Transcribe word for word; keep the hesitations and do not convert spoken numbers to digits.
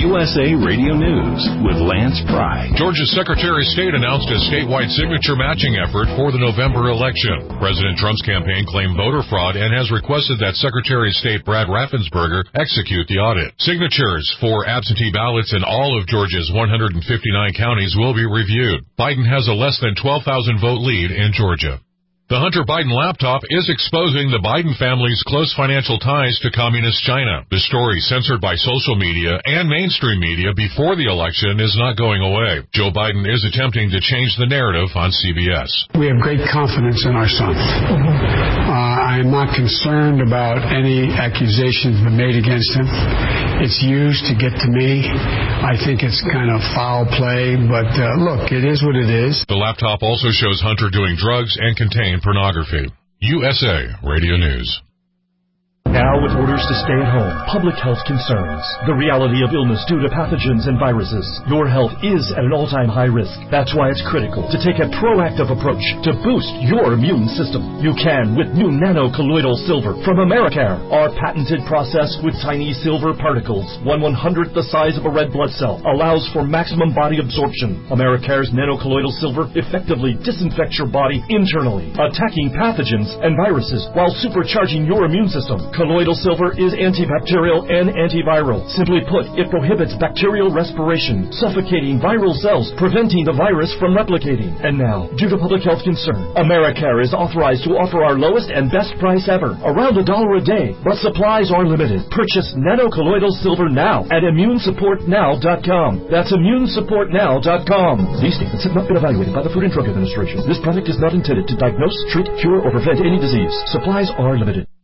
U S A Radio News with Lance Pry. Georgia's Secretary of State announced a statewide signature matching effort for the November election. President Trump's campaign claimed voter fraud and has requested that Secretary of State Brad Raffensperger execute the audit. Signatures for absentee ballots in all of Georgia's one hundred fifty-nine counties will be reviewed. Biden has a less than twelve thousand vote lead in Georgia. The Hunter Biden laptop is exposing the Biden family's close financial ties to Communist China. The story, censored by social media and mainstream media before the election, is not going away. Joe Biden is attempting to change the narrative on C B S. We have great confidence in our son. Uh, I am not concerned about any accusations that made against him. It's used to get to me. I think it's kind of foul play, but uh, look, it is what it is. The laptop also shows Hunter doing drugs and contains pornography. U S A Radio News. Now with orders to stay at home, public health concerns, the reality of illness due to pathogens and viruses, your health is at an all-time high risk. That's why it's critical to take a proactive approach to boost your immune system. You can with new nano-colloidal silver from Americare. Our patented process with tiny silver particles, one one-hundredth the size of a red blood cell, allows for maximum body absorption. Americare's nano-colloidal silver effectively disinfects your body internally, attacking pathogens and viruses while supercharging your immune system. Colloidal silver is antibacterial and antiviral. Simply put, it prohibits bacterial respiration, suffocating viral cells, preventing the virus from replicating. And now, due to public health concern, Americare is authorized to offer our lowest and best price ever, around a dollar a day, but supplies are limited. Purchase nano-colloidal silver now at immune support now dot com. That's immune support now dot com. These statements have not been evaluated by the Food and Drug Administration. This product is not intended to diagnose, treat, cure, or prevent any disease. Supplies are limited.